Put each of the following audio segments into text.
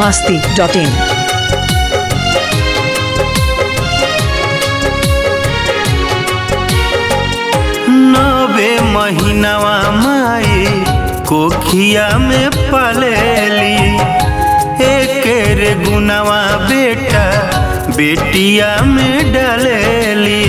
biharmasti.in। नवे महीनावा माई कोखिया में पलेली, एक रे गुनावा बेटा बेटिया में डलेली।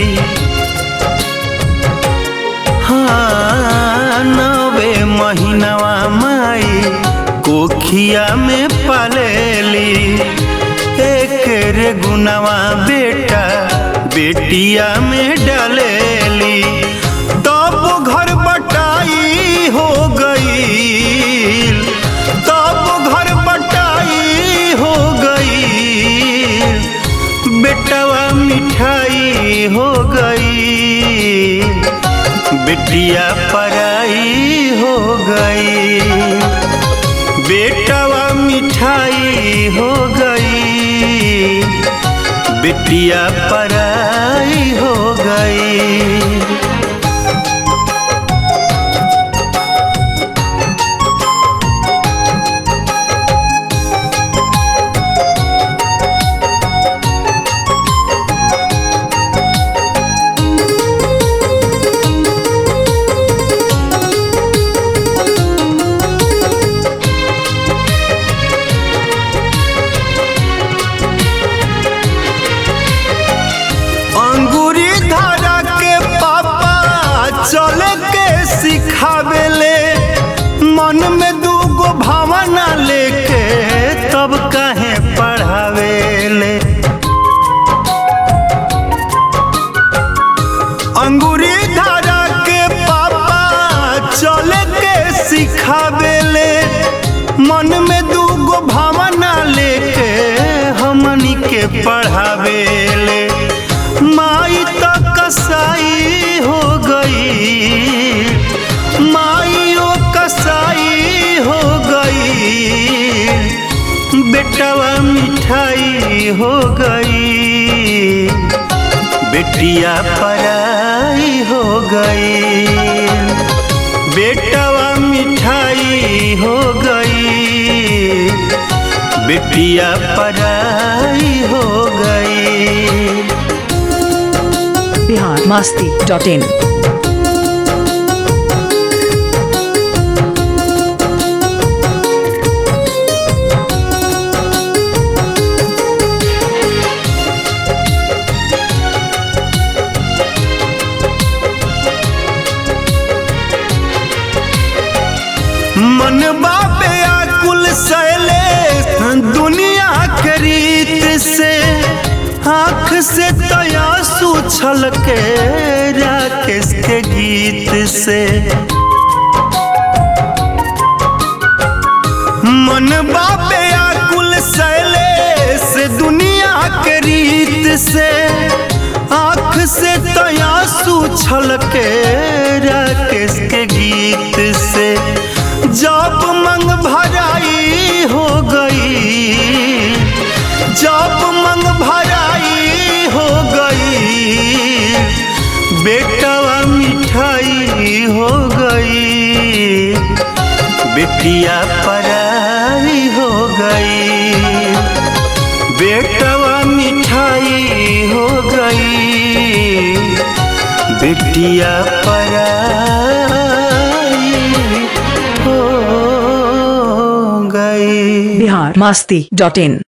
हाँ, नवे महीनावा माई कोखिया में पलेली, एक रे गुनावा बेटा बेटिया में डलेली। तब घर बटाई हो गई, तब घर बटाई हो गई, बेटवा मिठाई हो गई, बेटिया पराई हो गई, बेटवा मिठाई हो गई, बेटिया पराई हो गई। चले के सिखावेले, मन में दूगो भावना लेके तब काहे पढ़ावेले। अंगूरी धारा के पापा चले के सिखावेले, मन में दूगो भावना लेके हमनी के पढ़ावेले। माई तो कसाई हो गई, माइयो कसाई हो गई, बेटवा मिठाई हो गई, बेटिया पराई हो गई, बेटवा मिठाई हो गई, बेटिया पराई हो गई। biharmasti.in। मन बाबे आकुल सैले दुनिया के रीत से, आँख से तयासू छलके राकेश के गीत से। मन बाबे आकुल सैले से दुनिया के रीत से, आँख से तयासू छलके राकेश के गीत से। जब मंग भराई हो गई, जब मंग भराई हो गई, बेटवा मिठाई हो गई, बेटिया पराई हो गई, बेटवा मिठाई हो गई, बेटिया पराई हो गई। biharmasti.in।